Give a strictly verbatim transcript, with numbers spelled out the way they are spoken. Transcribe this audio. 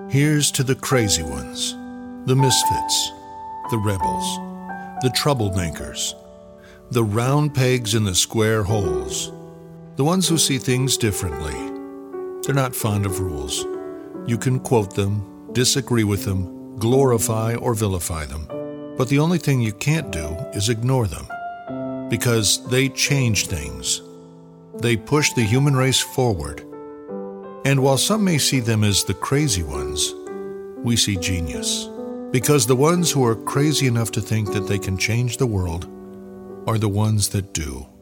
Here's to the crazy ones, the misfits, the rebels, the troublemakers, the round pegs in the square holes, the ones who see things differently. They're not fond of rules. You can quote them, disagree with them, glorify or vilify them. But the only thing you can't do is ignore them, because they change things. They push the human race forward. And while some may see them as the crazy ones, we see genius. Because the ones who are crazy enough to think that they can change the world are the ones that do.